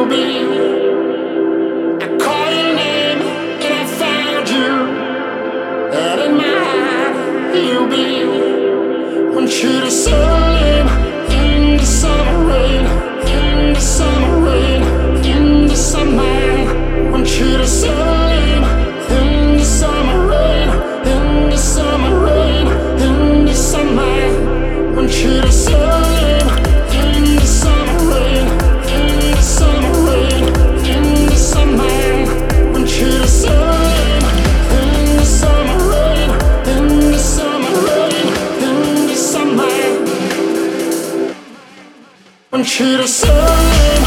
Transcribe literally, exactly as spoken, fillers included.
you'll be. I call your name and I found you. And in my heart you'll be. Want you to sail in the summer rain, in the summer rain, in the summer. Want you to sail in the summer rain, in the summer rain, in the summer. Want you to sail in the summer rain, in the summer rain, in the summer. Want you to sail in the summer rain, in the summer rain, in the summer. Want you to sail.